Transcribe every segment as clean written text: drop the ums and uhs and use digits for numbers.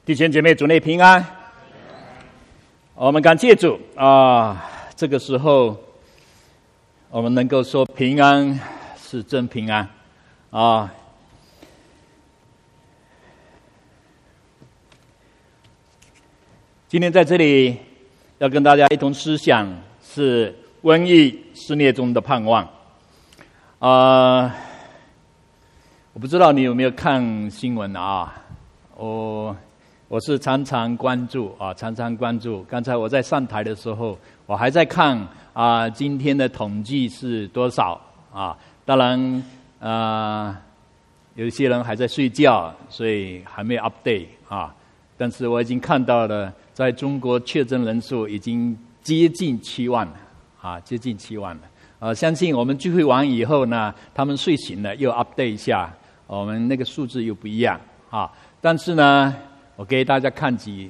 弟兄姐妹，主内平安。我们感谢主啊！这个时候，我们能够说平安是真平安啊！今天在这里要跟大家一同思想是瘟疫肆虐中的盼望我不知道你有没有看新闻啊？我是常常关注。刚才我在上台的时候，我还在看今天的统计是多少啊？当然有一些人还在睡觉，所以还没有 update 啊。但是我已经看到了，在中国确诊人数已经接近7万了接近7万了。相信我们聚会完以后呢，他们睡醒了又 update 一下，我们那个数字又不一样啊。但是呢，我给大家看几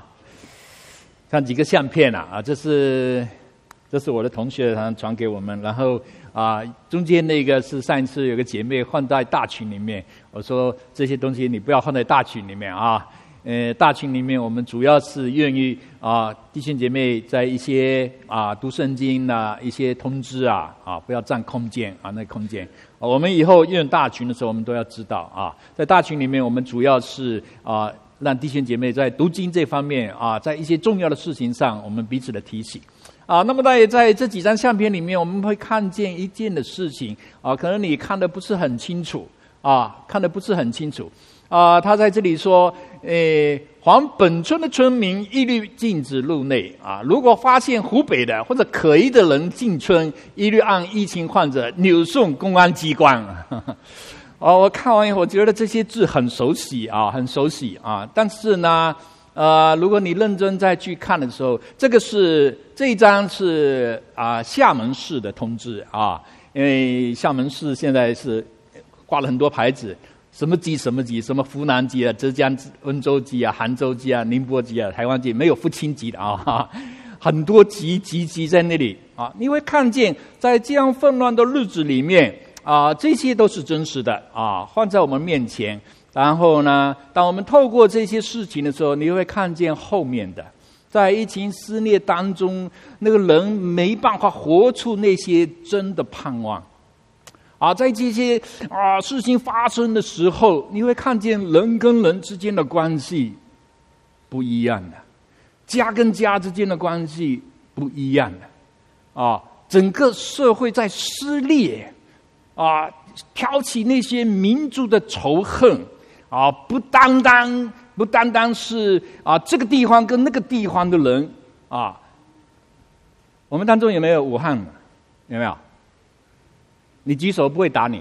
个相片这是我的同学传给我们，然后中间那个是上一次有个姐妹放在大群里面，我说这些东西你不要放在大群里面大群里面我们主要是愿意弟兄姐妹在一些读圣经一些通知不要占空间那空间我们以后用大群的时候我们都要知道在大群里面我们主要是让弟兄姐妹在读经这方面在一些重要的事情上我们彼此的提醒那么在这几张相片里面我们会看见一件的事情可能你看得不是很清楚他在这里说黄本村的村民一律禁止入内如果发现湖北的或者可疑的人进村，一律按疫情患者扭送公安机关我看完以后我觉得这些字很熟悉但是呢如果你认真再去看的时候，这一张是厦门市的通知因为厦门市现在是挂了很多牌子，什么级什么级，什么湖南级浙江温州级杭州级宁波级台湾级，没有福清级的很多级在那里你会看见在这样纷乱的日子里面这些都是真实的放在我们面前。然后呢，当我们透过这些事情的时候，你会看见后面的，在疫情肆虐当中，那个人没办法活出那些真的盼望在这些事情发生的时候，你会看见人跟人之间的关系不一样的，家跟家之间的关系不一样的整个社会在撕裂挑起那些民族的仇恨不单单是这个地方跟那个地方的人我们当中有没有武汉的？有没有？你举手不会打你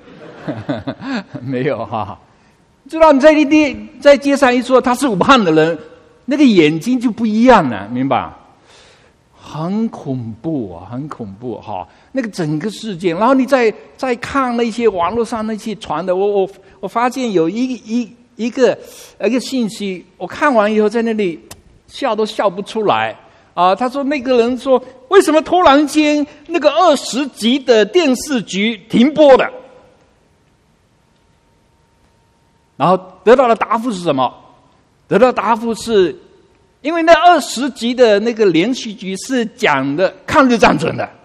没有知道你在街上一说他是武汉的人，那个眼睛就不一样了，明白？很恐怖那个整个事件。然后你再看那些网络上那些传的，我发现有一个信息，我看完以后在那里笑都笑不出来他说那个人说为什么突然间那个20集的电视剧停播了，然后得到的答复是什么？得到的答复是因为那20集的那个连续剧是讲的抗日战争的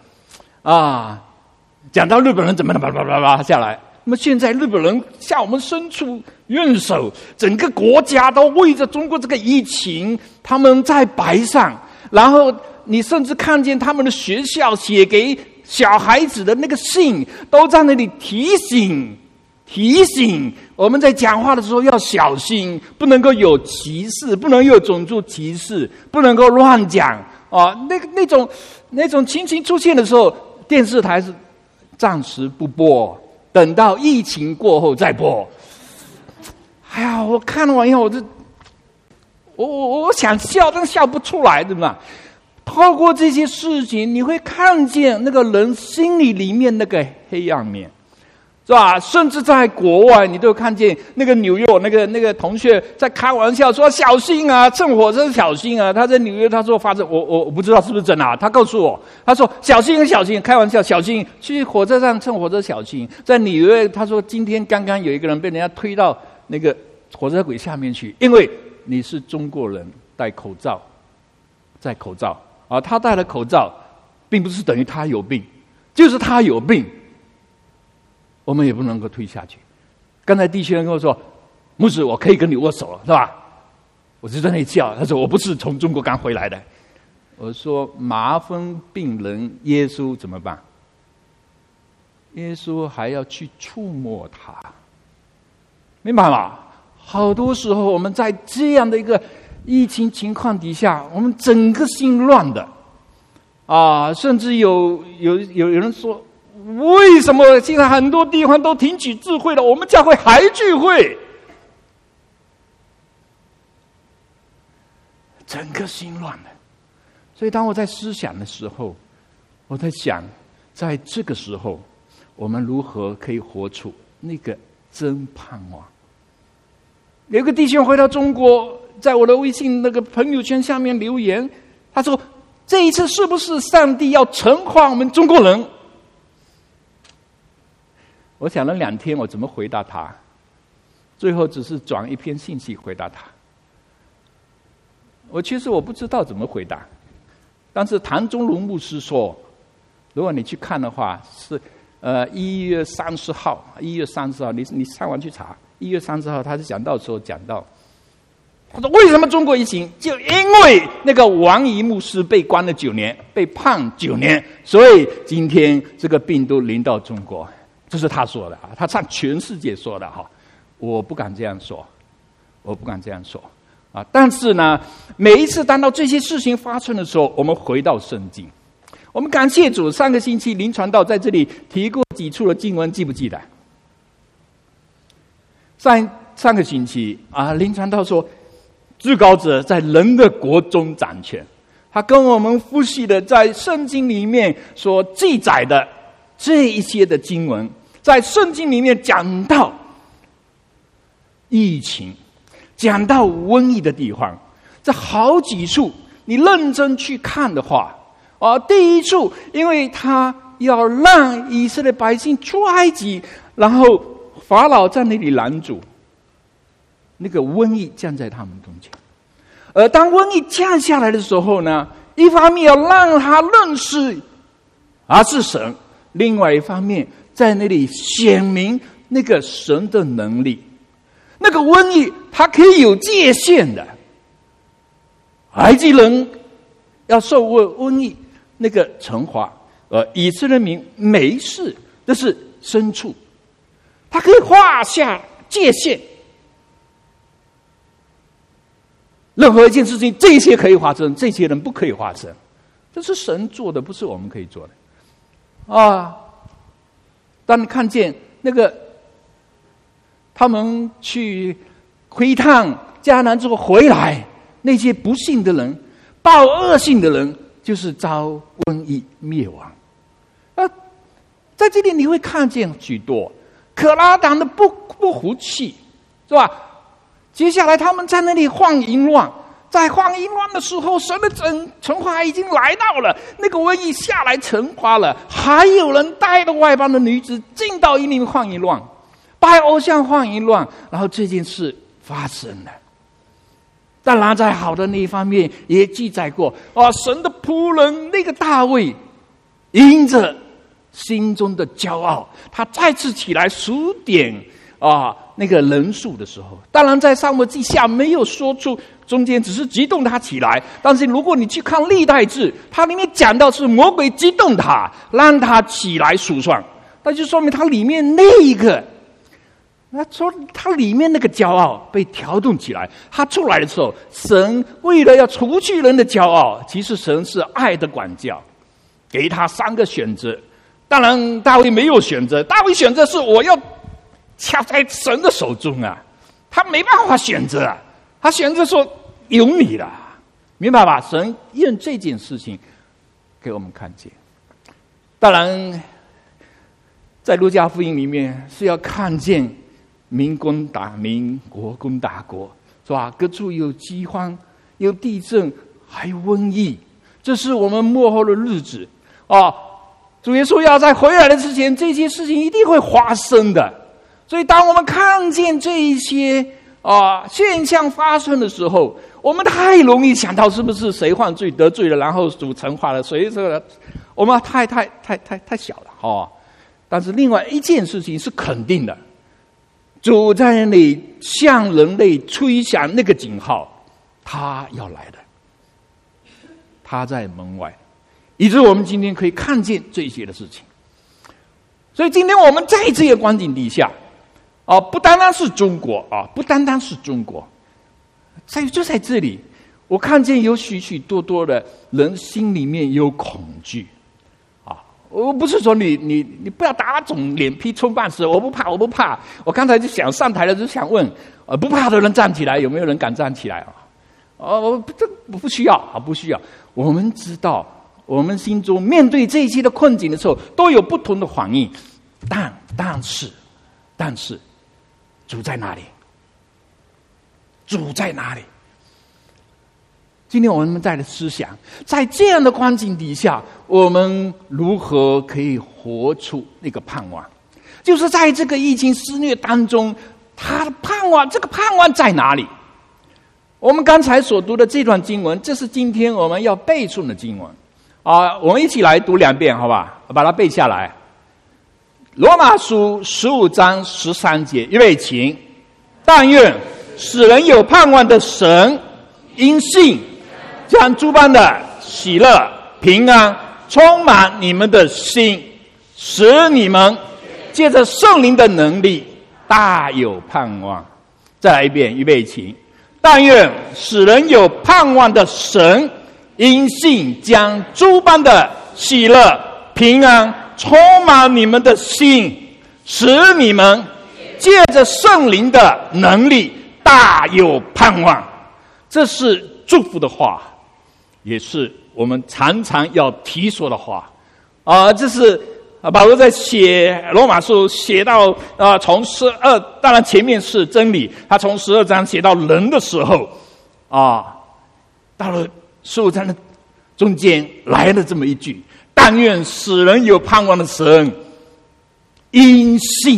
讲到日本人怎么下来，那么现在日本人向我们伸出援手，整个国家都为着中国这个疫情他们在摆上，然后你甚至看见他们的学校写给小孩子的那个信都在那里提醒我们在讲话的时候要小心，不能够有歧视，不能有种族歧视，不能够乱讲那种情形出现的时候，电视台是暂时不播，等到疫情过后再播。我看完以后我想笑，但笑不出来，对吧？透过这些事情，你会看见那个人心里面那个黑暗面，是吧？甚至在国外，你都看见那个纽约那个同学在开玩笑说小心乘火车小心他在纽约他说发生我不知道是不是真他告诉我，他说小心开玩笑小心去火车上乘火车小心。在纽约他说今天刚刚有一个人被人家推到那个火车轨下面去，因为你是中国人，戴口罩，戴口罩啊，他戴了口罩，并不是等于他有病，就是他有病，我们也不能够推下去。刚才弟兄跟我说，牧师，我可以跟你握手了，是吧？我就在那里叫，他说我不是从中国刚回来的。我说麻风病人，耶稣怎么办？耶稣还要去触摸他，明白吗？好多时候我们在这样的一个疫情情况底下，我们整个心乱的啊，甚至有人说，为什么现在很多地方都停止聚会了，我们教会还聚会？整个心乱了。所以当我在思想的时候，我在想，在这个时候我们如何可以活出那个真盼望。有一个弟兄回到中国，在我的微信那个朋友圈下面留言，他说这一次是不是上帝要惩罚我们中国人？我想了2天，我怎么回答他？最后只是转一篇信息回答他。其实我不知道怎么回答，但是谭中龙牧师说，如果你去看的话，是1月30号，1月30号，你上网去查，1月30号他是讲到的时候讲到，他说为什么中国疫情？就因为那个王怡牧师被关了9年，被判9年，所以今天这个病毒临到中国，这是他说的啊，他向全世界说的哈，我不敢这样说，我不敢这样说。啊！但是呢，每一次当到这些事情发生的时候，我们回到圣经，我们感谢主。上个星期林传道在这里提过几处的经文，记不记得？上个星期啊，林传道说，至高者在人的国中掌权。他跟我们复习的在圣经里面所记载的这一些的经文，在圣经里面讲到疫情。讲到瘟疫的地方，这好几处你认真去看的话，第一处，因为他要让以色列百姓出埃及，然后法老在那里拦阻，那个瘟疫降在他们中间。而当瘟疫降下来的时候呢，一方面要让他认识是神，另外一方面在那里显明那个神的能力。那个瘟疫它可以有界限的，埃及人要受瘟疫那个惩罚，以色列民没事，这是牲畜，它可以画下界限。任何一件事情，这些可以发生，这些人不可以发生，这是神做的，不是我们可以做的啊。当你看见那个他们去窥探迦南之后回来，那些不幸的人、报恶性的人，就是遭瘟疫灭亡。在这里你会看见许多可拉党的不服气，是吧？接下来他们在那里晃淫乱，在晃淫乱的时候，神的惩罚已经来到了，那个瘟疫下来惩罚了，还有人带着外邦的女子进到伊林晃淫乱。拜偶像晃淫乱，然后这件事发生了。当然在好的那一方面也记载过神的仆人那个大卫，因着心中的骄傲，他再次起来数点那个人数的时候，当然在撒母耳记下没有说出，中间只是激动他起来。但是如果你去看历代志，它里面讲到是魔鬼激动他，让他起来数算，那就说明他里面那一个。那说他里面那个骄傲被调动起来，他出来的时候，神为了要除去人的骄傲，其实神是爱的管教，给他3个选择。当然大卫没有选择，大卫选择是我要掐在神的手中啊，他没办法选择啊，他选择说有你了，明白吧？神用这件事情给我们看见。当然在路加福音里面是要看见民攻打民，国攻打国，是吧？各处有饥荒，有地震，还有瘟疫，这是我们末后的日子主耶稣要在回来的之前，这些事情一定会发生的。所以当我们看见这一些现象发生的时候，我们太容易想到是不是谁犯罪得罪了，然后主惩罚了谁，这个我们太小了但是另外一件事情是肯定的，主在那里向人类吹响那个警号，他要来的，他在门外，以致我们今天可以看见这些的事情。所以今天我们在这个光景底下不单单是中国不单单是中国，就在这里，我看见有许许多多的人心里面有恐惧我不是说你不要打肿脸皮充胖子，我不怕。我刚才就想上台了，就想问不怕的人站起来，有没有人敢站起来这不需要不需要。我们知道，我们心中面对这些的困境的时候，都有不同的反应，但是，主在哪里？主在哪里？今天我们在的思想，在这样的光景底下，我们如何可以活出那个盼望？就是在这个疫情肆虐当中，他的盼望，这个盼望在哪里？我们刚才所读的这段经文，这是今天我们要背诵的经文我们一起来读2遍，好吧？把它背下来。罗马书15章13节，预备起。但愿使人有盼望的神，因信将诸般的喜乐、平安充满你们的心，使你们借着圣灵的能力大有盼望。再来一遍，预备起。但愿使人有盼望的神，因信将诸般的喜乐、平安充满你们的心，使你们借着圣灵的能力大有盼望。这是祝福的话，也是我们常常要提说的话这是保罗在写罗马书写到从12，当然前面是真理，他从12章写到人的时候到了15章的中间来了这么一句：但愿使人有盼望的神，因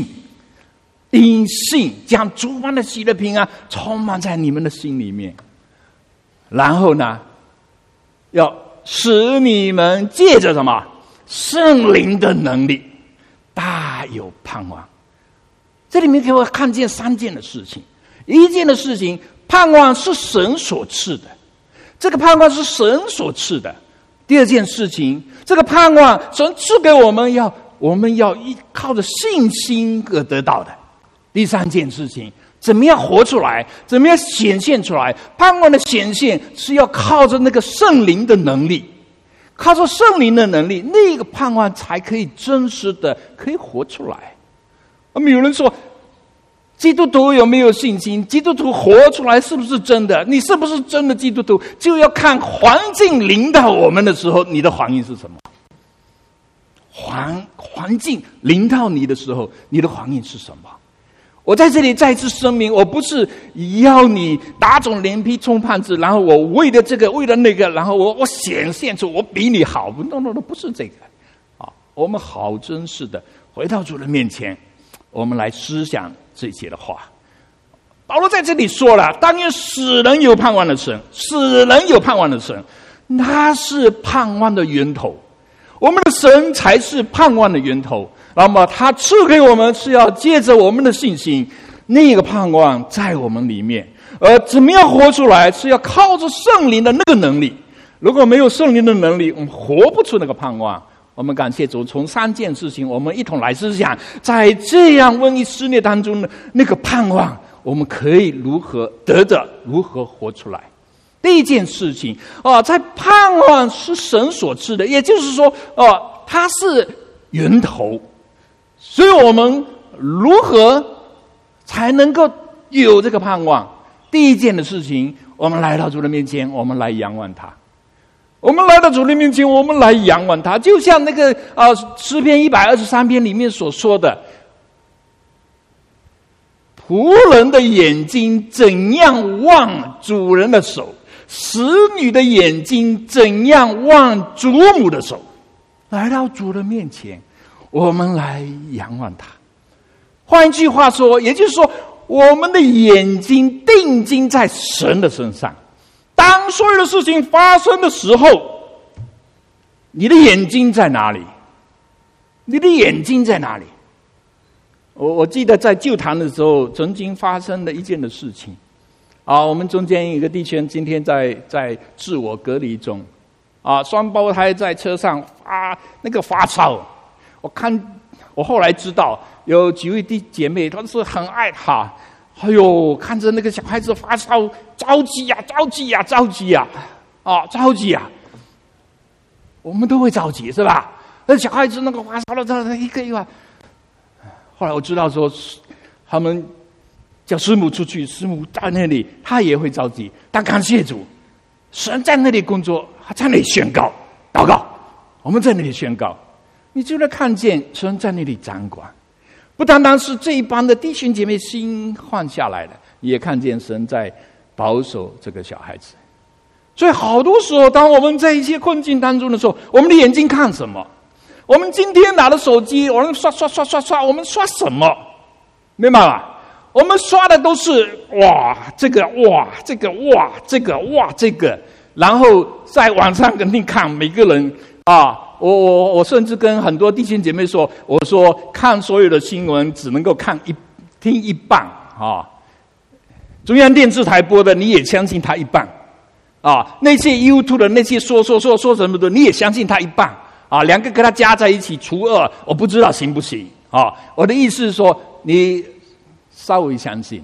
信将诸般的喜乐平安充满在你们的心里面。然后呢，要使你们借着什么？圣灵的能力大有盼望。这里面给我看见3件的事情。一件的事情，盼望是神所赐的，这个盼望是神所赐的。第二件事情，这个盼望神赐给我们要依靠着信心而得到的。第3件事情，怎么样活出来，怎么样显现出来？盼望的显现是要靠着那个圣灵的能力，靠着圣灵的能力，那个盼望才可以真实的可以活出来。有人说，基督徒有没有信心？基督徒活出来是不是真的？你是不是真的基督徒，就要看环境临到我们的时候，你的反应是什么？环境临到你的时候，你的反应是什么？我在这里再次声明，我不是要你打肿脸皮充胖子，然后我为了这个为了那个，然后我显现出我比你好。no， 不是这个我们好真实的回到主的面前，我们来思想这些的话。保罗在这里说了，但愿使人有盼望的神，使人有盼望的神，他是盼望的源头，我们的神才是盼望的源头。那么他赐给我们是要借着我们的信心，那个盼望在我们里面，而怎么样活出来，是要靠着圣灵的那个能力。如果没有圣灵的能力，我们活不出那个盼望。我们感谢主，从3件事情我们一同来思想，在这样瘟疫肆虐当中的那个盼望，我们可以如何得着，如何活出来。第一件事情在盼望是神所赐的，也就是说它是源头。所以我们如何才能够有这个盼望？第一件的事情，我们来到主的面前，我们来仰望他。我们来到主的面前，我们来仰望他，就像那个诗篇123篇里面所说的，仆人的眼睛怎样望主人的手，使女的眼睛怎样望主母的手。来到主的面前，我们来仰望他。换一句话说，也就是说， 我们的眼睛定睛在神的身上。当所有的事情发生的时候，你的眼睛在哪里？你的眼睛在哪里？我记得在旧堂的时候，曾经发生了一件的事情。我们中间有一个弟兄今天在自我隔离中，双胞胎在车上发烧。我后来知道有几位弟姐妹，她是很爱他。哎呦，看着那个小孩子发烧，着急呀，着急呀，着急呀，着急呀！我们都会着急，是吧？那小孩子那个发烧了，这一个一个。后来我知道说，他们叫师母出去，师母在那里，他也会着急。但感谢主，神在那里工作，他在那里宣告、祷告，我们在那里宣告，你就能看见神在那里掌管。不单单是这一帮的弟兄姐妹心换下来了，也看见神在保守这个小孩子。所以好多时候，当我们在一些困境当中的时候，我们的眼睛看什么？我们今天拿了手机，我们刷，我们刷什么？明白吗？我们刷的都是这个，然后在网上肯定看每个人我甚至跟很多弟兄姐妹说，我说看所有的新闻只能够听一半中央电视台播的你也相信他一半那些 YouTube 的那些说什么的你也相信他一半两个跟他加在一起除2，我不知道行不行我的意思是说，你稍微相信，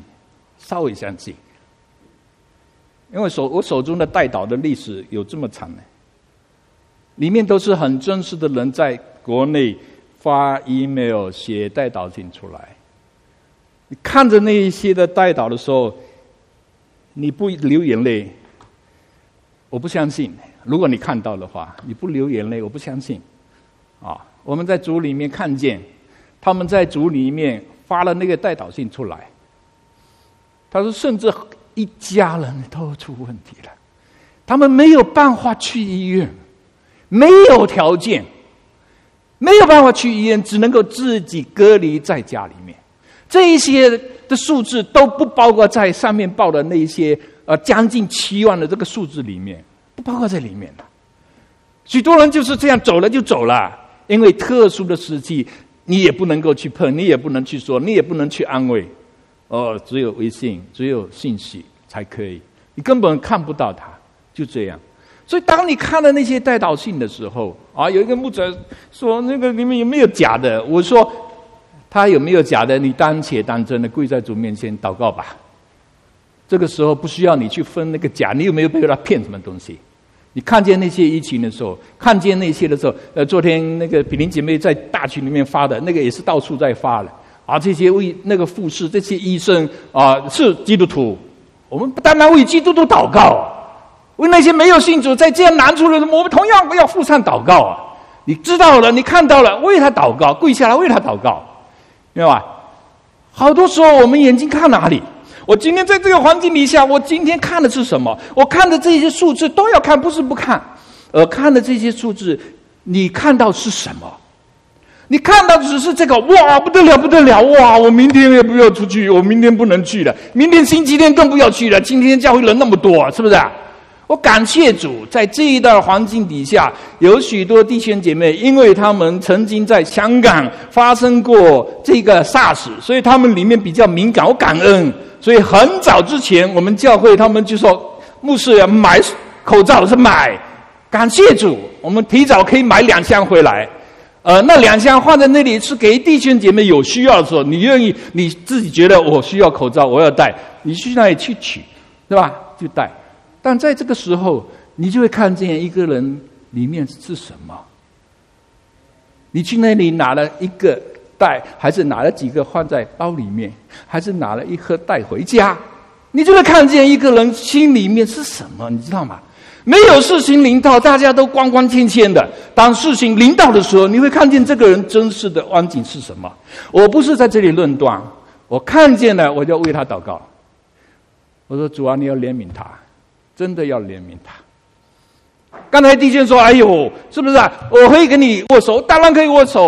因为我手中的代祷的历史有这么长呢。里面都是很真实的人在国内发 email 写代祷信出来。你看着那一些的代祷的时候，你不流眼泪，我不相信。如果你看到的话，你不流眼泪，我不相信。我们在主里面看见，他们在主里面发了那个代祷信出来。他说，甚至一家人都出问题了，他们没有办法去医院。没有条件，没有办法去医院，只能够自己隔离在家里面。这一些的数字都不包括在上面报的那一些将近7万的这个数字里面，不包括在里面的。许多人就是这样走了就走了，因为特殊的时期，你也不能够去碰，你也不能去说，你也不能去安慰。只有微信，只有信息才可以，你根本看不到他，就这样。所以当你看了那些代祷信的时候有一个牧者说，那个里面有没有假的？我说他有没有假的，你当且当真的跪在主面前祷告吧。这个时候不需要你去分那个假，你有没有被他骗什么东西？你看见那些疫情的时候，看见那些的时候，昨天那个比邻姐妹在大群里面发的那个也是到处在发了这些为那个护士、这些医生是基督徒，我们当然为基督徒祷告为那些没有信主在这样难处的人，我们同样要付上祷告你知道了，你看到了，为他祷告，跪下来为他祷告，明白吧？好多时候我们眼睛看哪里？我今天在这个环境底下，我今天看的是什么？我看的这些数字都要看，不是不看。看的这些数字，你看到是什么？你看到只是这个，不得了，我明天也不要出去，我明天不能去了，明天星期天更不要去了，今天教会人那么多，是不是我感谢主，在这一段环境底下，有许多弟兄姐妹，因为他们曾经在香港发生过这个 SARS， 所以他们里面比较敏感，我感恩。所以很早之前，我们教会他们就说，牧师要买口罩是买，感谢主，我们提早可以买2箱回来。那2箱放在那里是给弟兄姐妹有需要的时候，你愿意，你自己觉得我需要口罩，我要戴，你去那里去取，对吧？就戴。但在这个时候，你就会看见一个人里面是什么。你去那里拿了一个带，还是拿了几个放在包里面，还是拿了一颗带回家，你就会看见一个人心里面是什么，你知道吗？没有事情临到，大家都光光鲜鲜的。当事情临到的时候，你会看见这个人真实的光景是什么。我不是在这里论断，我看见了，我就为他祷告。我说主啊，你要怜悯他，真的要怜悯他。刚才弟兄说：“哎呦，是不是啊？我会跟你握手，当然可以握手。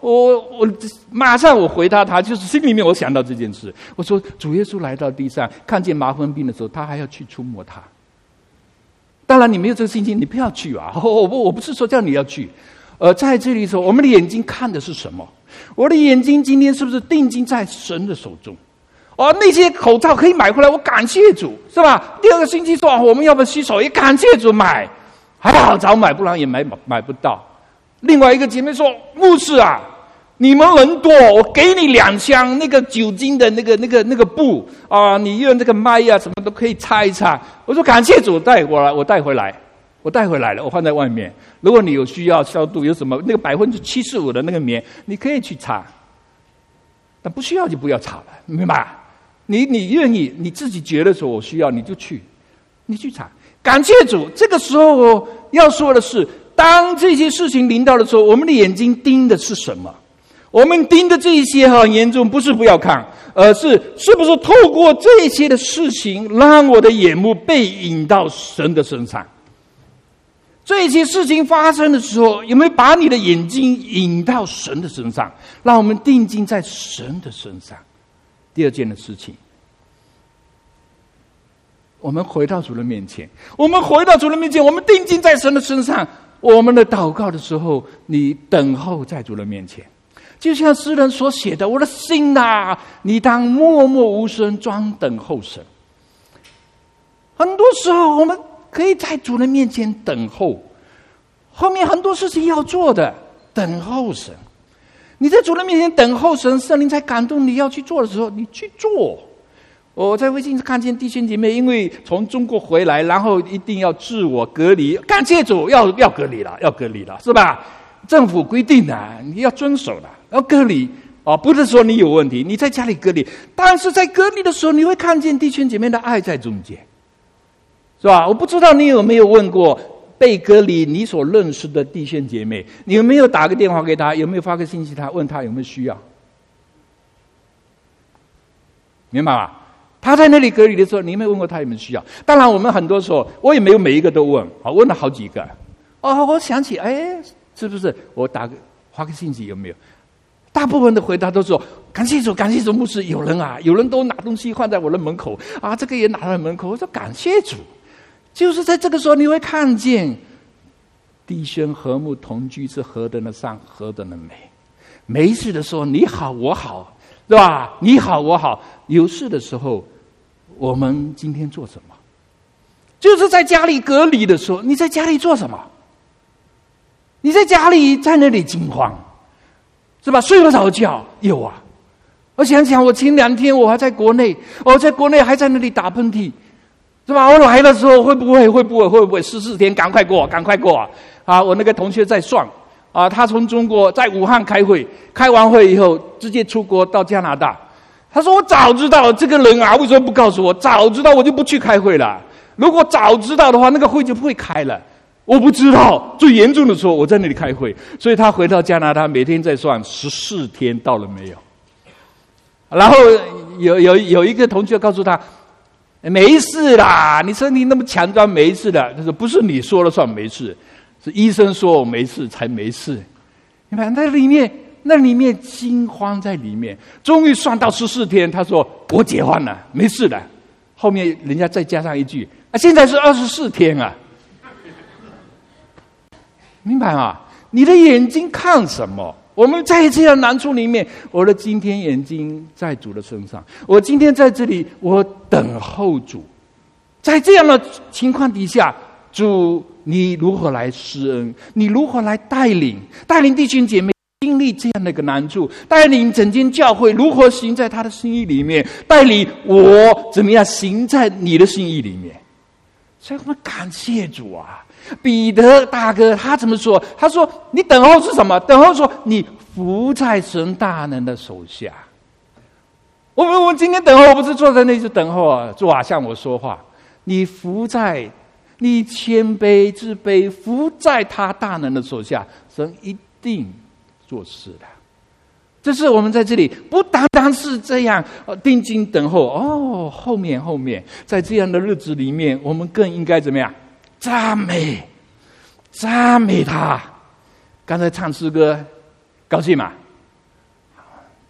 我马上我回答他，就是心里面我想到这件事。我说主耶稣来到地上，看见麻风病的时候，他还要去触摸他。当然你没有这个心情，你不要去啊！我不是说叫你要去。在这里的时候，我们的眼睛看的是什么？我的眼睛今天是不是定睛在神的手中？那些口罩可以买回来，我感谢主，是吧？第二个星期说我们要不要洗手，也感谢主买，还好早买，不然也买不到。另外一个姐妹说：“牧师啊，你们人多，我给你2箱那个酒精的那个布啊，你用这个麦啊什么都可以擦一擦。”我说感谢主，我带回来了，我放在外面。如果你有需要消毒，有什么那个75%的那个棉，你可以去擦，但不需要就不要擦了，明白？你愿意，你自己觉得说我需要，你就去，你去查。感谢主，这个时候我要说的是，当这些事情临到的时候，我们的眼睛盯的是什么？我们盯的这一些很严重，不是不要看，而是不是透过这些的事情，让我的眼目被引到神的身上？这些事情发生的时候，有没有把你的眼睛引到神的身上，让我们定睛在神的身上？第二件的事情，我们回到主的面前，我们定睛在神的身上。我们的祷告的时候，你等候在主的面前，就像诗人所写的：“我的心啊，你当默默无声，专等候神。”很多时候，我们可以在主的面前等候，后面很多事情要做的，等候神。你在主的面前等候神，圣灵才感动你要去做的时候，你去做。我在微信看见弟兄姐妹因为从中国回来，然后一定要自我隔离，感谢主，要隔离了，是吧？政府规定的，你要遵守的，要隔离不是说你有问题，你在家里隔离，但是在隔离的时候，你会看见弟兄姐妹的爱在中间，是吧？我不知道你有没有问过被隔离你所认识的弟兄姐妹，你有没有打个电话给他，有没有发个信息他，问他有没有需要？明白吗？他在那里隔离的时候，你有没有问过他有没有需要？当然我们很多时候我也没有每一个都问，问了好几个。我想起是不是我发个信息有没有？大部分的回答都说感谢主，牧师，有人都拿东西放在我的门口这个也拿在门口。我说感谢主，就是在这个时候你会看见弟兄和睦同居是何等的善，何等的美。没事的时候你好我好，对吧？你好我好。有事的时候，我们今天做什么？就是在家里隔离的时候，你在家里做什么？你在家里在那里惊慌，是吧？睡不着觉，有啊。我想想，我前2天我还在国内，还在那里打喷嚏，是吧？我来的时候会不会14天赶快过我那个同学在算他从中国在武汉开会，开完会以后直接出国到加拿大。他说：“我早知道这个人为什么不告诉我？早知道我就不去开会了。如果早知道的话，那个会就不会开了。我不知道，最严重的时候我在那里开会，所以他回到加拿大，每天在算14天到了没有。然后有一个同学告诉他：没事啦，你身体那么强壮，没事的。他说不是你说了算没事，是医生说我没事才没事。你看那里面惊慌在里面，终于算到14天，他说我解放了，没事了。后面人家再加上一句现在是24天啊。明白吗？你的眼睛看什么？我们在这样难处里面，我的今天眼睛在主的身上，我今天在这里，我等候主。在这样的情况底下，主你如何来施恩？你如何来带领弟兄姐妹经历这样的一个难处，带领整间教会如何行在他的心意里面，带领我怎么样行在你的心意里面。所以我们感谢主啊！彼得大哥他怎么说？他说：“你等候是什么？等候说你伏在神大能的手下。”我们今天等候不是坐在那里等候主啊向我说话。你谦卑自卑，伏在他大能的手下，神一定做事的。这是我们在这里不单单是这样定睛等候后面在这样的日子里面，我们更应该怎么样？赞美他。刚才唱诗歌高兴吗？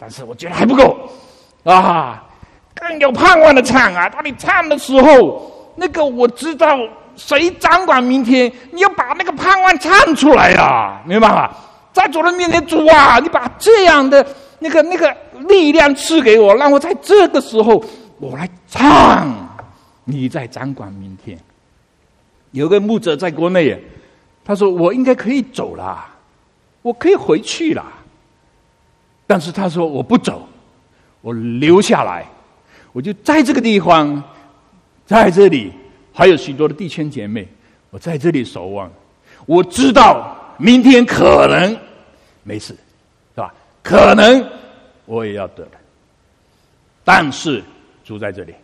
但是我觉得还不够啊，更有盼望的唱啊！当你唱的时候，那个我知道谁掌管明天，你要把那个盼望唱出来啊，明白吗？在主的面前，主啊，你把这样的那个力量赐给我，让我在这个时候我来唱，你在掌管明天。有个牧者在国内，他说我应该可以走了，我可以回去了，但是他说我不走，我留下来，我就在这个地方，在这里还有许多的弟兄姐妹，我在这里守望。我知道明天可能没事，是吧？可能我也要得了，但是主在这里，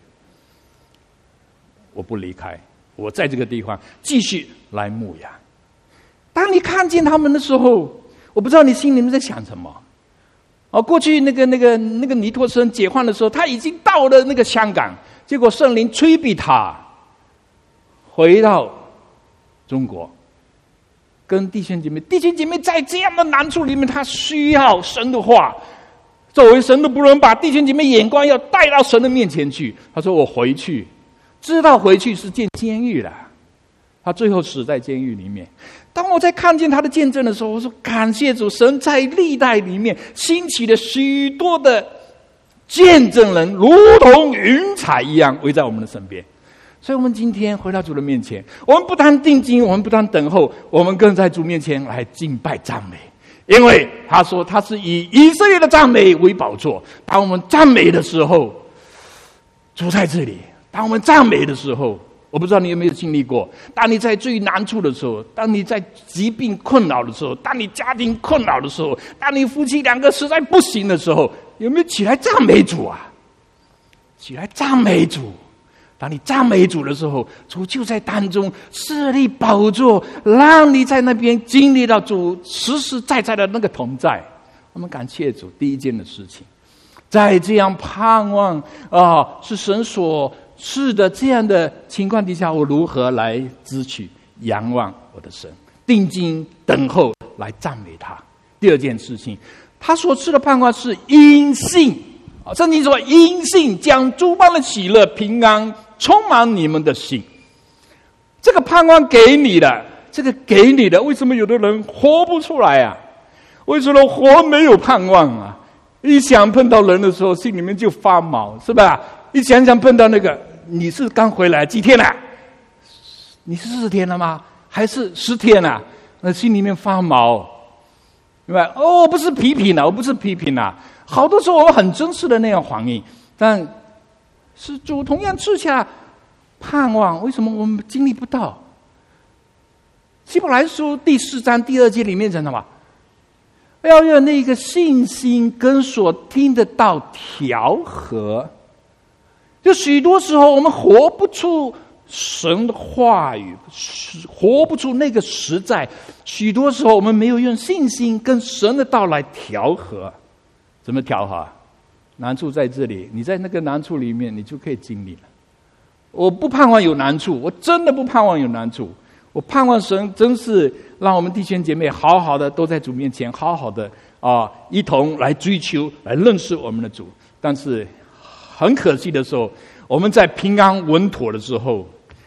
我不离开，我在这个地方继续来牧养。当你看见他们的时候，我不知道你心里面在想什么。过去那个尼托生解放的时候，他已经到了那个香港，结果圣灵催逼他回到中国，跟弟兄姐妹在这样的难处里面，他需要神的话。作为神的仆人，把弟兄姐妹眼光要带到神的面前去。他说我回去，知道回去是进监狱了，他最后死在监狱里面。当我在看见他的见证的时候，我说感谢主，神在历代里面兴起了许多的见证人，如同云彩一样围在我们的身边。所以我们今天回到主的面前，我们不单定睛，我们不单等候，我们更在主面前来敬拜赞美。因为他说他是以以色列的赞美为宝座。当我们赞美的时候，主在这里。当我们赞美的时候，我不知道你有没有经历过，当你在最难处的时候，当你在疾病困扰的时候，当你家庭困扰的时候，当你夫妻两个实在不行的时候，有没有起来赞美主啊？起来赞美主。当你赞美主的时候，主就在当中设立宝座，让你在那边经历到主实实在在的那个同在。我们感谢主。第一件的事情，在这样盼望是神所赐的这样的情况底下，我如何来支取仰望我的神，定睛等候来赞美他。第二件事情，他所赐的盼望是因信。圣经说因信将诸般的喜乐平安充满你们的心。这个盼望给你的，这个给你的，为什么有的人活不出来啊？为什么活没有盼望啊？一想碰到人的时候，心里面就发毛，是吧？一想碰到那个，你是刚回来几天了？你是4天了吗？还是10天了？那心里面发毛，明白？我不是批评啊，我不是批评啊。好多时候我们很真实的那样反应，但是主同样赐下盼望，为什么我们经历不到？希伯来书第4章第2节里面讲什么？要用那个信心跟所听的道调和。就许多时候我们活不出神的话语，活不出那个实在。许多时候我们没有用信心跟神的道来调和。怎么调和？难处在这里，你在那个难处里面，你就可以经历了。我不盼望有难处，我真的不盼望有难处。我盼望神真是让我们弟兄姐妹好好的都在主面前，好好的一同来追求，来认识我们的主。但是很可惜的时候，我们在平安稳妥的时候，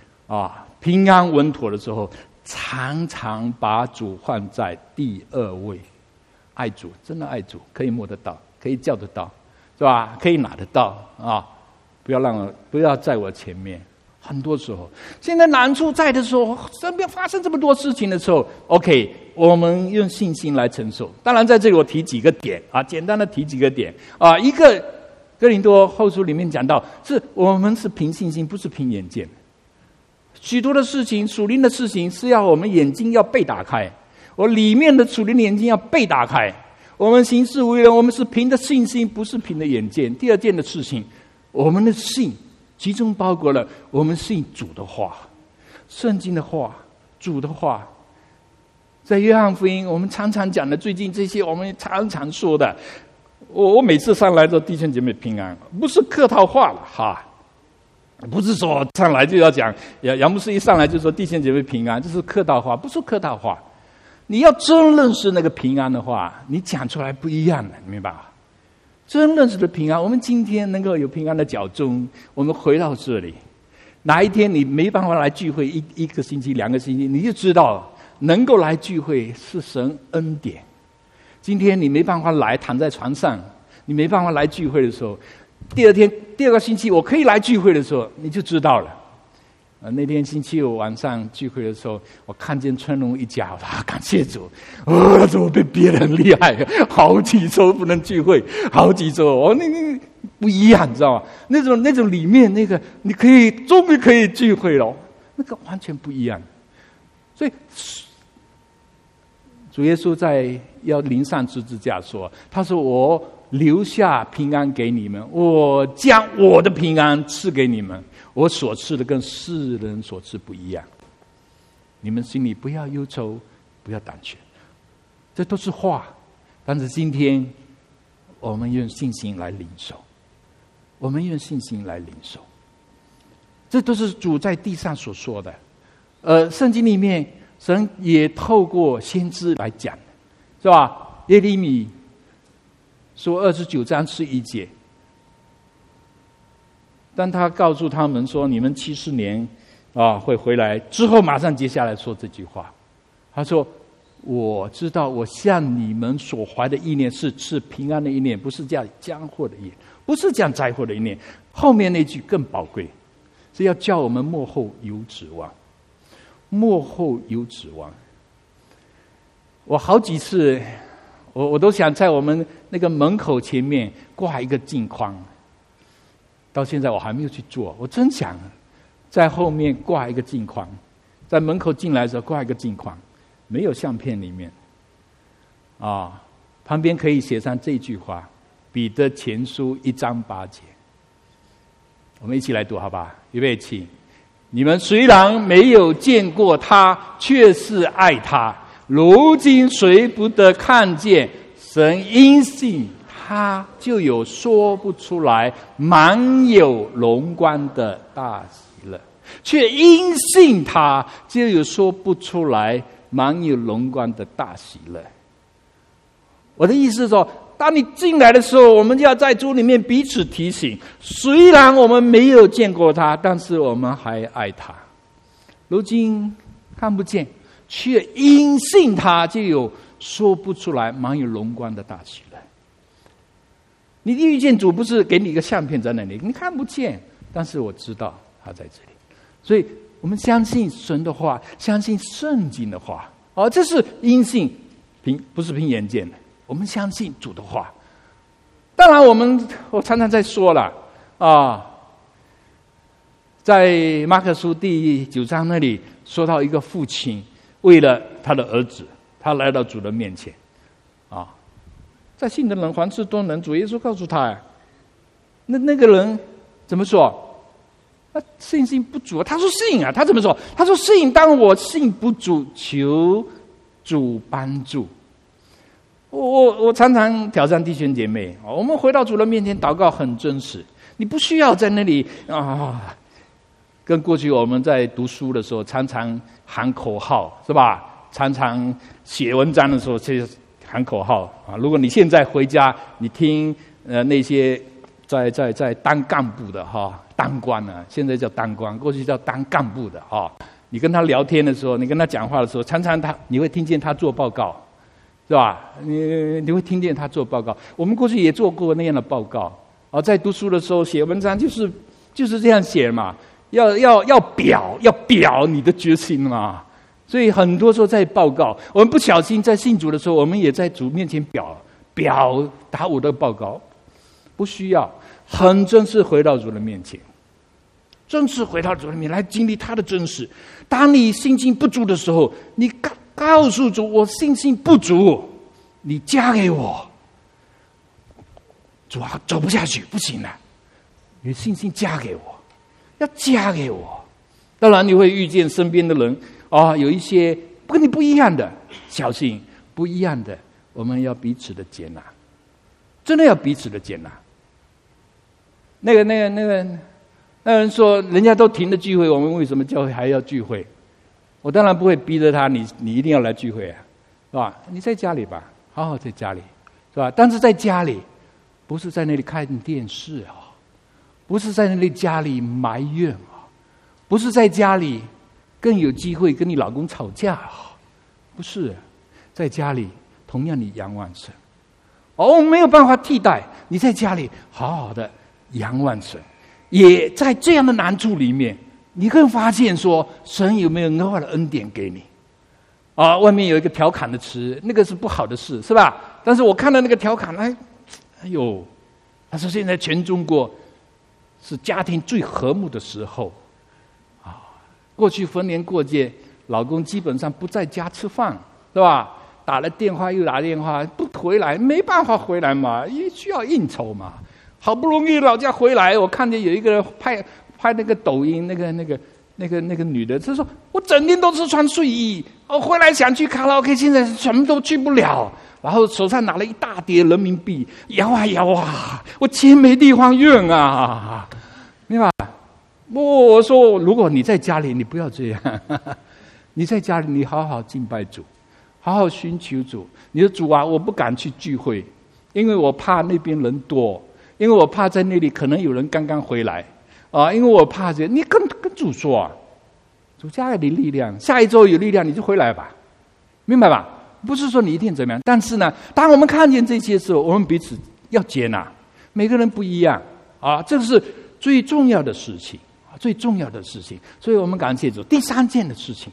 常常把主放在第2位。爱主，真的爱主，可以摸得到，可以叫得到，是吧？可以拿得到啊！不要在我前面。很多时候，现在难处在的时候，身边发生这么多事情的时候 ，OK， 我们用信心来承受。当然，在这里我提几个点简单的提几个点一个哥林多后书里面讲到，我们是凭信心，不是凭眼见。许多的事情，属灵的事情，是要我们眼睛要被打开。我里面的属灵的眼睛要被打开。我们行事为人，我们是凭着信心，不是凭着眼见。第二件的事情，我们的信其中包括了我们信主的话，圣经的话，主的话。在约翰福音我们常常讲的，最近这些我们常常说的，我每次上来都弟兄姐妹平安，不是客套话了哈。不是说上来就要讲，杨牧师一上来就说弟兄姐妹平安，这是客套话，不是客套话。你要真认识那个平安的话，你讲出来不一样的，你明白吧？ 真认识的平安。我们今天能够有平安的脚踪，我们回到这里。哪一天你没办法来聚会，一个星期、2个星期，你就知道能够来聚会是神恩典。今天你没办法来，躺在床上，你没办法来聚会的时候，第二个星期我可以来聚会的时候，你就知道了。那天星期五晚上聚会的时候，我看见春龙一家，感谢主！怎么比别人厉害？好几周不能聚会，好几周那不一样，你知道吗？那种里面那个，你终于可以聚会了，那个完全不一样。所以主耶稣在要临上十字架说：“他说我留下平安给你们，我将我的平安赐给你们。我所赐的跟世人所赐不一样，你们心里不要忧愁，不要胆怯。”这都是话，但是今天我们用信心来领受，我们用信心来领受。这都是主在地上所说的。圣经里面神也透过先知来讲，是吧？耶利米说29章11节。当他告诉他们说你们70年会回来之后，马上接下来说这句话，他说：“我知道我向你们所怀的意念是赐平安的意念，不是叫降祸的意念，不是降灾祸的意念。”后面那句更宝贵，是要叫我们末后有指望。末后有指望。我好几次我都想在我们那个门口前面挂一个镜框，到现在我还没有去做。我真想在后面挂一个镜框，在门口进来的时候挂一个镜框，没有相片里面旁边可以写上这句话：彼得前书1章8节。我们一起来读好吧？预备起。你们虽然没有见过他，却是爱他。如今谁不得看见？神因信他，就有说不出来满有荣光的大喜乐；却因信他，就有说不出来满有荣光的大喜乐。我的意思是说，当你进来的时候，我们就要在主里面彼此提醒，虽然我们没有见过他，但是我们还爱他。如今看不见，却因信他，就有说不出来满有荣光的大喜乐。你遇见主不是给你一个相片在那里，你看不见，但是我知道他在这里。所以我们相信神的话，相信圣经的话，这是因信，不是凭眼见的。我们相信主的话。当然我常常在说了在马可书第9章那里说到一个父亲为了他的儿子，他来到主的面前在信的人凡事都能，主耶稣告诉他那个人怎么说？他信心不足，他说信他怎么说？他说信，当我信不足，求主帮助。我常常挑战弟兄姐妹，我们回到主的面前祷告很真实，你不需要在那里跟过去我们在读书的时候常常喊口号，是吧？常常写文章的时候去喊口号如果你现在回家，你听那些在当干部的当官现在叫当官，过去叫当干部的你跟他聊天的时候，你跟他讲话的时候，常常你会听见他做报告，是吧？你会听见他做报告。我们过去也做过那样的报告在读书的时候写文章就是这样写嘛，要表你的决心嘛。所以很多时候在报告，我们不小心在信主的时候，我们也在主面前表达我的报告，不需要，很真实回到主的面前，真实回到主的面前来经历他的真实。当你信心不足的时候，你告诉主我信心不足，你加给我。主走不下去，不行了，你信心加给我，要加给我。当然你会遇见身边的人有一些跟你不一样的，小心不一样的，我们要彼此的接纳，真的要彼此的接纳。那个人说，人家都停了聚会，我们为什么教会还要聚会？我当然不会逼着他，你一定要来聚会是吧？你在家里吧，好好在家里，是吧？但是在家里不是在那里看电视啊，不是在那里家里埋怨啊，不是在家里更有机会跟你老公吵架啊，不是，在家里同样你仰望神。没有办法替代，你在家里好好的仰望神，也在这样的难处里面，你更发现说神有没有额外的恩典给你外面有一个调侃的词，那个是不好的事，是吧？但是我看到那个调侃，哎呦，他说现在全中国是家庭最和睦的时候过去逢年过节，老公基本上不在家吃饭，是吧？打了电话又打电话，不回来，没办法回来嘛，也需要应酬嘛。好不容易老家回来，我看见有一个人拍那个抖音，那个女的，她说我整天都是穿睡衣，回来想去卡拉 OK， 现在什么都去不了，然后手上拿了一大叠人民币，摇啊摇啊，我钱没地方用啊，明白？我说如果你在家里，你不要这样，你在家里你好好敬拜主，好好寻求主。你说主啊，我不敢去聚会，因为我怕那边人多，因为我怕在那里可能有人刚刚回来因为我怕这，你跟主说啊，主加给你力量，下一周有力量你就回来吧，明白吧？不是说你一定怎么样，但是呢，当我们看见这些时候，我们彼此要接纳，每个人不一样这是最重要的事情，最重要的事情。所以我们感谢主。第三件的事情，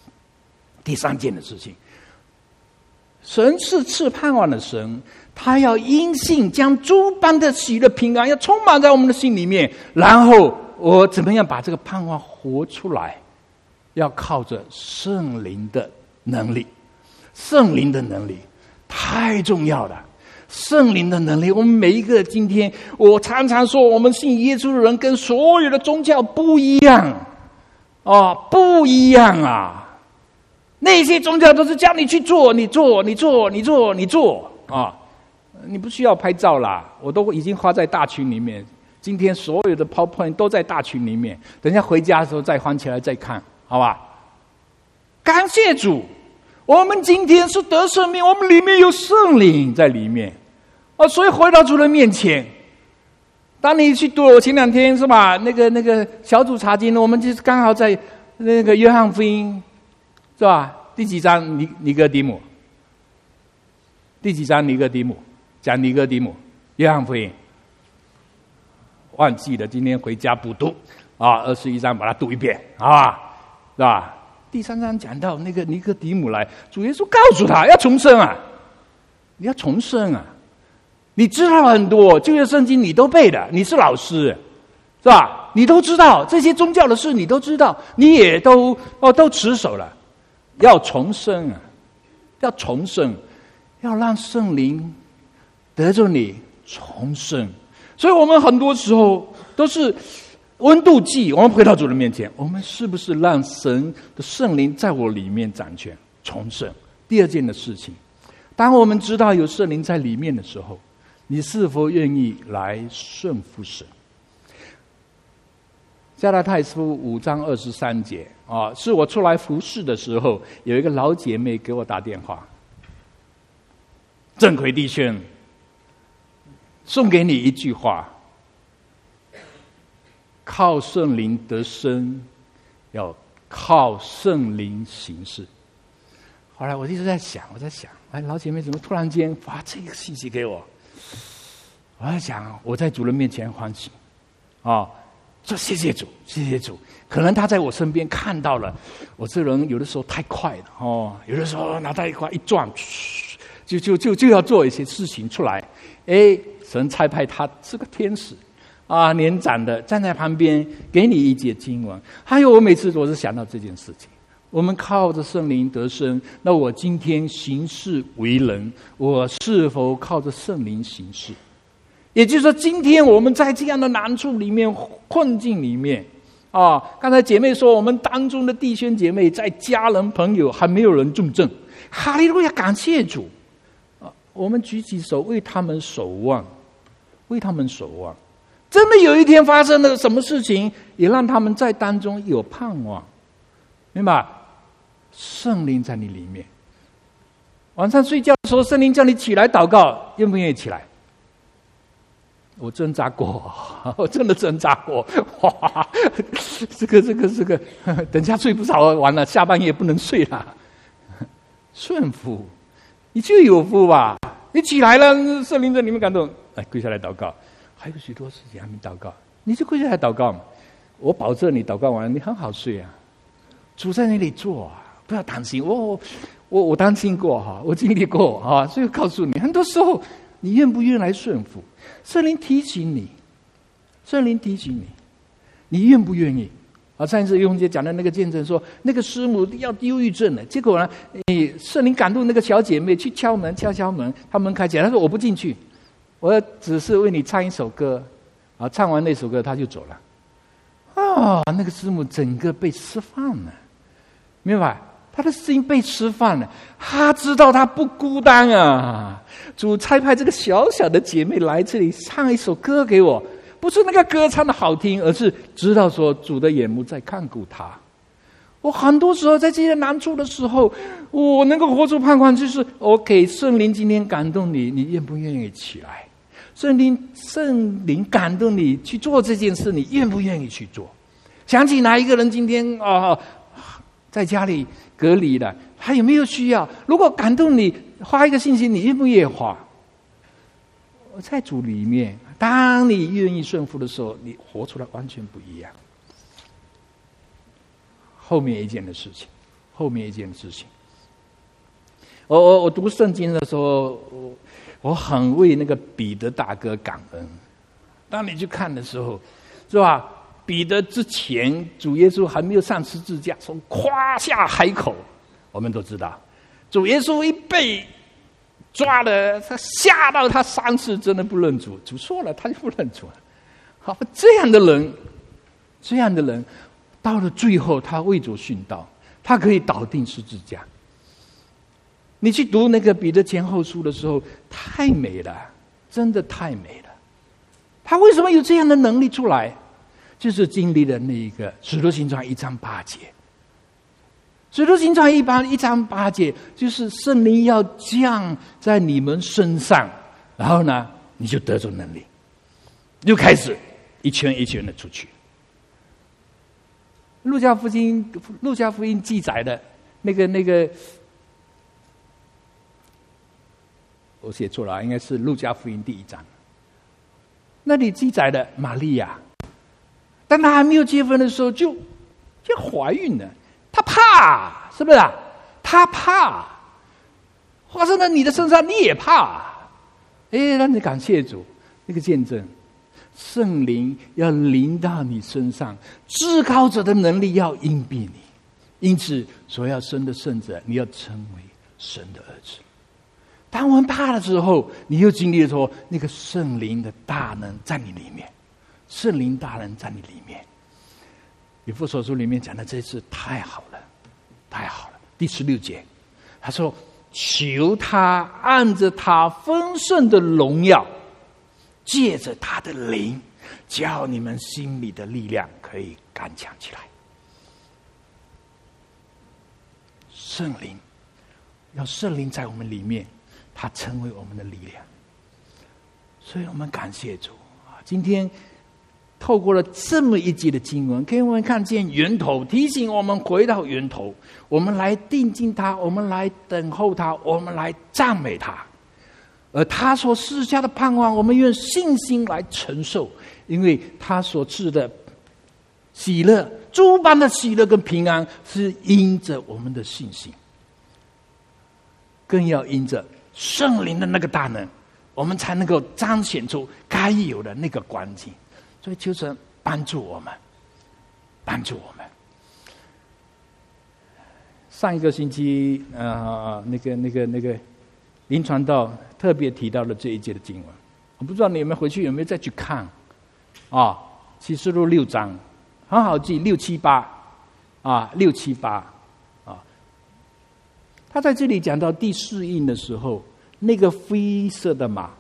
神是赐盼望的神，他要因信将诸般的喜乐平安要充满在我们的心里面，然后我怎么样把这个盼望活出来，要靠着圣灵的能力。圣灵的能力太重要了，圣灵的能力，我们每一个今天，我常常说我们信耶稣的人跟所有的宗教不一样不一样啊！那些宗教都是叫你去做，你做你不需要拍照啦，我都已经发在大群里面。今天所有的 PowerPoint 都在大群里面，等一下回家的时候再翻起来再看，好吧？感谢主，我们今天是得生命，我们里面有圣灵在里面所以回到主的面前。当你去读，我前2天是吧？那个小组查经，我们就是刚好在那个约翰福音是吧？第几章尼哥底母？第几章尼哥底母？讲尼哥底母，约翰福音忘记了，今天回家补读21章把它读一遍，好吧？是吧？第3章讲到那个尼哥底母来，主耶稣告诉他要重生啊，你要重生啊！你知道很多旧约圣经，你都背的，你是老师，是吧？你都知道这些宗教的事，你都知道，你也都持守了。要重生啊，要重生，要让圣灵得着你重生。所以我们很多时候都是温度计，我们回到主的面前，我们是不是让神的圣灵在我里面掌权重生？第二件的事情，当我们知道有圣灵在里面的时候，你是否愿意来顺服神？加拉太书5章23节是我出来服侍的时候，有一个老姐妹给我打电话，正奎弟兄，送给你一句话，靠圣灵得生，要靠圣灵行事。后来我一直在想，老姐妹怎么突然间发这个信息给我？我在想，我在主人面前欢喜说谢谢主，谢谢主。可能他在我身边看到了我这人有的时候太快了有的时候脑袋一转，就要做一些事情出来。神差派他是个天使年长的站在旁边给你一节经文。还有我每次我是想到这件事情，我们靠着圣灵得生，那我今天行事为人，我是否靠着圣灵行事？也就是说，今天我们在这样的难处里面、困境里面刚才姐妹说，我们当中的弟兄姐妹在家人朋友还没有人重症，哈利路亚，感谢主我们举起手为他们守望，为他们守望。真的有一天发生了什么事情，也让他们在当中有盼望，明白？圣灵在你里面。晚上睡觉的时候，圣灵叫你起来祷告，愿不愿意起来？ 我挣扎过，我真的挣扎过。哇，这个，等下睡不着，完了下半夜不能睡了。顺服，你就有福吧。你起来了，圣灵在里面感动，跪下来祷告。还有许多事情还没祷告，你就跪下来祷告嘛。我保证你祷告完，你很好睡啊。主在那里做啊，不要担心。我担心过哈，我经历过哈，所以告诉你，很多时候你愿不愿意来顺服？圣灵提醒你，你愿不愿意？上一次雍姐讲的那个见证说，那个师母要忧郁症了，结果呢，圣灵感动那个小姐妹去敲门，她门开起来，她说我不进去，我只是为你唱一首歌，唱完那首歌她就走了。那个师母整个被释放了，明白？他的心被释放了，他知道他不孤单啊！主差派这个小小的姐妹来这里唱一首歌给我，不是那个歌唱的好听，而是知道说主的眼目在看顾他。我很多时候在这些难处的时候，我能够活出盼望，就是 OK， 圣灵今天感动你，你愿不愿意起来？圣灵感动你去做这件事，你愿不愿意去做？想起哪一个人今天在家里隔离了，还有没有需要？如果感动你，花一个信息，你愿不愿意花？在主里面，当你愿意顺服的时候，你活出来完全不一样。后面一件的事情，我读圣经的时候，我很为那个彼得大哥感恩。当你去看的时候，是吧？彼得之前，主耶稣还没有上十字架，从夸下海口，我们都知道，主耶稣一被抓了，他吓到他3次真的不认主，主说了他就不认主了。好，这样的人，到了最后他为主殉道，他可以倒定十字架。你去读那个彼得前后书的时候，太美了，真的太美了。他为什么有这样的能力出来？就是经历了那一个使徒行传1章8节。使徒行传1章8节，就是圣灵要降在你们身上，然后呢，你就得着能力，就开始一圈一圈的出去。路加福音记载的那个，我写错了，应该是路加福音第1章。那里记载的玛利亚，当她还没有结婚的时候就怀孕了，她怕，是不是？她怕，发生在你的身上你也怕。让你感谢主，那个见证，圣灵要临到你身上，至高者的能力要荫庇你，因此所要生的圣者，你要成为神的儿子。当我们怕的时候，你又经历了说那个圣灵的大能在你里面，圣灵大能在你里面。以弗所书里面讲的这次太好了，太好了。第16节，他说：“求他按着他丰盛的荣耀，借着他的灵，叫你们心里的力量可以刚强起来。”圣灵，要圣灵在我们里面，他成为我们的力量。所以我们感谢主啊！今天透过了这么一节的经文，给我们看见源头，提醒我们回到源头，我们来定睛他，我们来等候他，我们来赞美他。而他所赐下的盼望，我们用信心来承受，因为他所赐的喜乐，诸般的喜乐跟平安，是因着我们的信心，更要因着圣灵的那个大能，我们才能够彰显出该有的那个光景。所以求神帮助我们，帮助我们。上一个星期那个林传道特别提到了这一节的经文，我不知道你有没有回去有没有再去看啊？启示录6章很好记，6、7、8啊，6、7、8啊。他在这里讲到第4印的时候，那个灰色的马，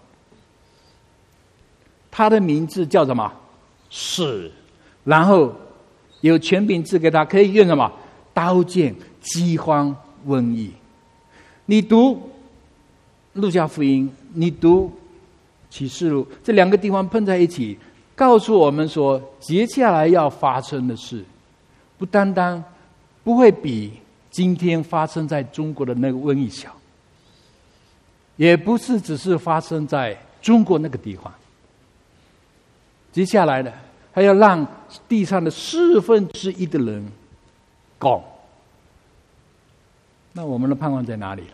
他的名字叫什么？是，然后有权柄赐给他，可以用什么？刀剑、饥荒、瘟疫。你读路加福音，你读启示录这两个地方碰在一起，告诉我们说，接下来要发生的事，不单单不会比今天发生在中国的那个瘟疫小，也不是只是发生在中国那个地方。接下来呢，还要让地上的1/4的人共。那我们的盼望在哪里了？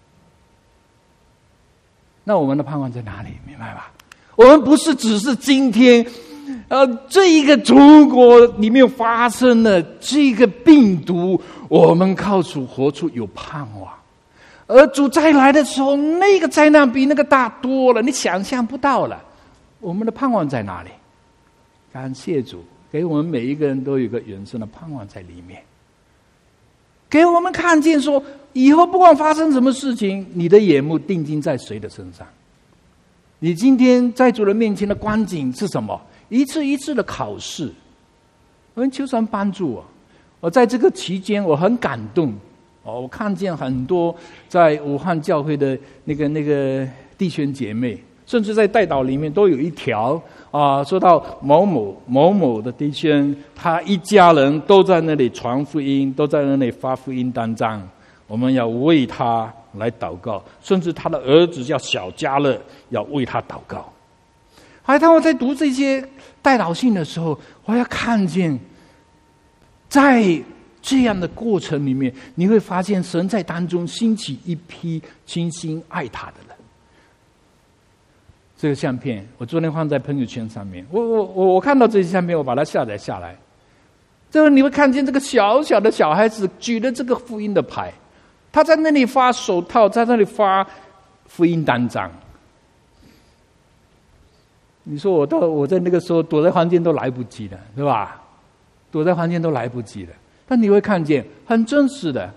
那我们的盼望在哪里？明白吧？我们不是只是今天，这一个中国里面发生的这个病毒，我们靠主活出有盼望。而主再来的时候，那个灾难比那个大多了，你想象不到了。我们的盼望在哪里？感谢主，给我们每一个人都有一个人生的盼望在里面，给我们看见说，以后不管发生什么事情，你的眼目定睛在谁的身上。你今天在主人面前的光景是什么？一次一次的考试。我们求神帮助我。我在这个期间我很感动，我看见很多在武汉教会的那个弟兄姐妹，甚至在代祷里面都有一条说到某某的弟兄，他一家人都在那里传福音，都在那里发福音单张，我们要为他来祷告，甚至他的儿子叫小迦勒，要为他祷告。还当我在读这些代祷信的时候，我要看见，在这样的过程里面，你会发现神在当中兴起一批倾心爱他的人。这个相片我昨天放在朋友圈上面，我看到这些相片，我把它下载下来。这个你会看见这个小小的小孩子举着这个福音的牌，他在那里发手套，在那里发福音单张。你说我在那个时候躲在房间都来不及了，对吧？躲在房间都来不及了。但你会看见很真实的，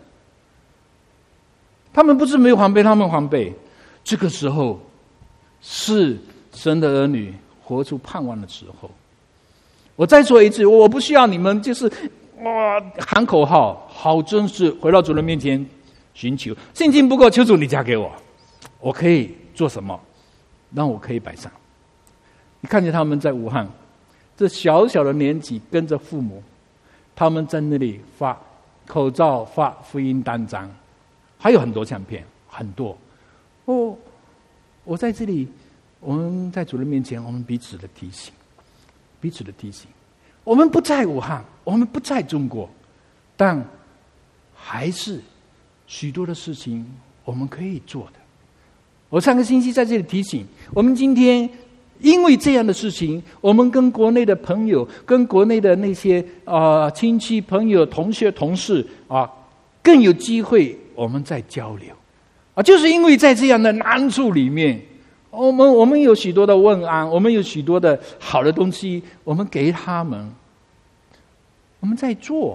他们不是没有防备，他们防备。这个时候是神的儿女活出盼望的时候。我再说一次，我不需要你们就是喊口号，好真实，回到主人面前寻求，信心不够，求主你加给我，我可以做什么，让我可以摆上。你看见他们在武汉，这小小的年纪跟着父母，他们在那里发口罩、发福音单张，还有很多相片，很多。我在这里，我们在主人面前，我们彼此的提醒，彼此的提醒。我们不在武汉，我们不在中国，但还是许多的事情我们可以做的。我上个星期在这里提醒我们，今天因为这样的事情，我们跟国内的朋友，跟国内的那些亲戚朋友、同学同事更有机会我们在交流就是因为在这样的难处里面，我们有许多的问安，我们有许多的好的东西，我们给他们，我们在做。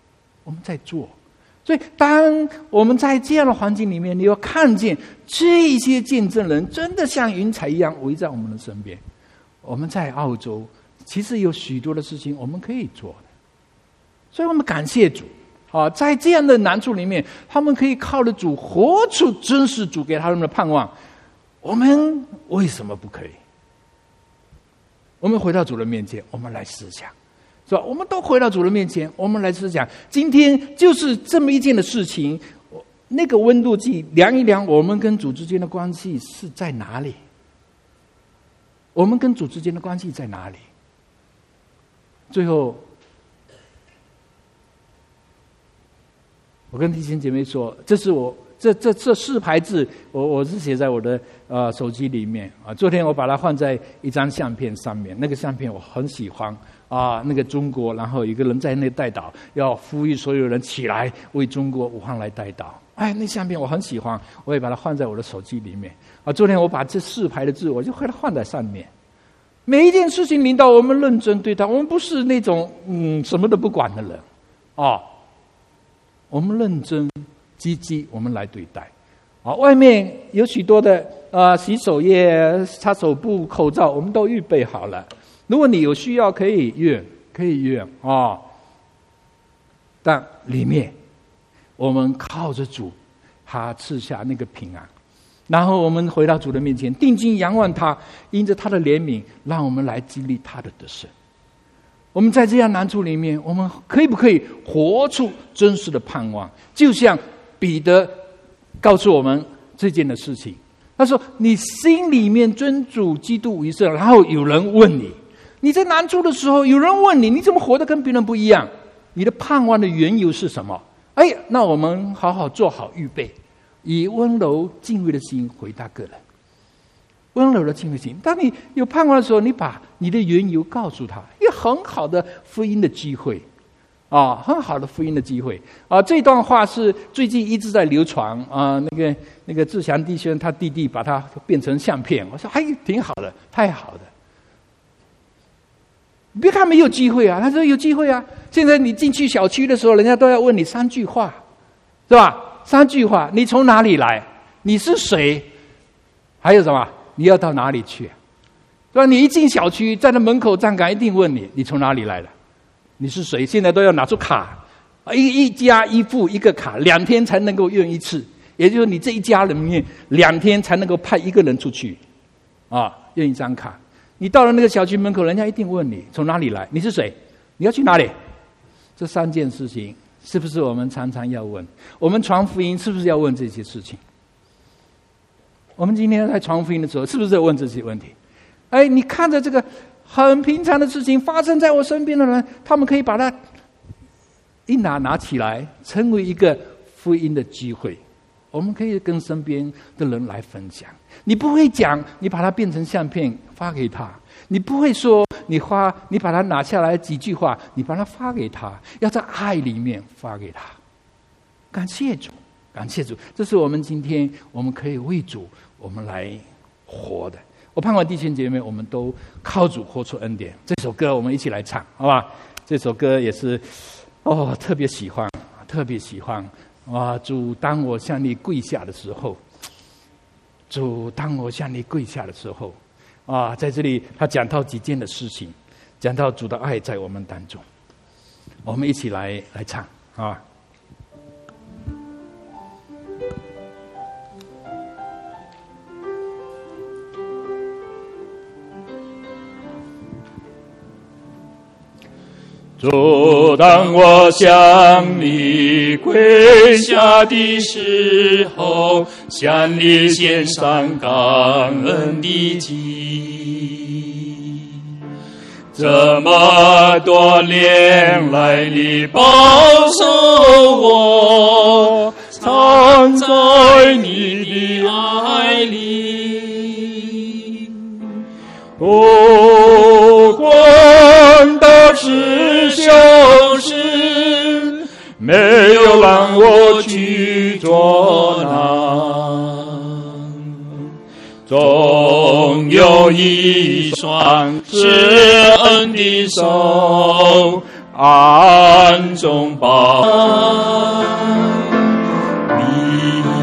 所以当我们在这样的环境里面，你要看见这些见证人真的像云彩一样围在我们的身边。我们在澳洲其实有许多的事情我们可以做的，所以我们感谢主在这样的难处里面，他们可以靠着主活出真实主给他们的盼望。我们为什么不可以？我们回到主的面前，我们来思想，是吧？我们都回到主的面前，我们来思想，今天就是这么一件的事情，那个温度计量一量，我们跟主之间的关系是在哪里？我们跟主之间的关系在哪里？最后，我跟弟兄姐妹说，这是我这4排字，我是写在我的手机里面昨天我把它放在一张相片上面，那个相片我很喜欢那个中国，然后一个人在那代祷，要呼吁所有人起来为中国武汉来代祷。那相片我很喜欢，我也把它放在我的手机里面昨天我把这4排的字，我就把它放在上面。每一件事情领导我们认真对待，我们不是那种什么都不管的人我们认真积极，我们来对待外面有许多的洗手液、擦手布、口罩，我们都预备好了。如果你有需要，可以用但里面我们靠着主，他赐下那个平安。 然后我们回到主的面前，定睛仰望他，因着他的怜悯，让我们来经历他的得胜。我们在这样难处里面，我们可不可以活出真实的盼望？就像彼得告诉我们这件的事情，他说：“你心里面尊主基督为圣。”然后有人问你，你在难处的时候，有人问你，你怎么活得跟别人不一样？你的盼望的缘由是什么？那我们好好做好预备，以温柔敬畏的心回答个人。温柔的敬畏心，当你有盼望的时候，你把你的缘由告诉他，一个很好的福音的机会很好的福音的机会这段话是最近一直在流传那个志祥弟兄他弟弟把它变成相片，我说挺好的，太好的。别看没有机会他说有机会现在你进去小区的时候，人家都要问你3句话，是吧？3句话：你从哪里来？你是谁？还有什么？你要到哪里去？是吧？你一进小区，在那门口站岗，一定问你从哪里来的，你是谁？现在都要拿出卡，一家一户一个卡，2天才能够用一次，也就是你这一家人里面2天才能够派1个人出去用一张卡。你到了那个小区门口，人家一定问你从哪里来，你是谁？你要去哪里？这3件事情是不是我们常常要问？我们传福音是不是要问这些事情？我们今天在传福音的时候，是不是要问这些问题？你看着这个很平常的事情发生在我身边的人，他们可以把它一拿起来，成为一个福音的机会。我们可以跟身边的人来分享。你不会讲，你把它变成相片发给他；你不会说，你把它拿下来几句话，你把它发给他，要在爱里面发给他。感谢主，感谢主，这是我们今天我们可以为主我们来活的。我盼望弟兄姐妹，我们都靠主活出恩典。这首歌我们一起来唱，好吧？这首歌也是特别喜欢，特别喜欢。主，当我向你跪下的时候，主，当我向你跪下的时候，在这里他讲到几件的事情，讲到主的爱在我们当中，我们一起来唱主，当我向你跪下的时候，向你献上感恩的祭。这么多年来，你保守我，藏在你的爱里。不管大事小事，没有让我去作难，总有一双施恩的手暗中保你。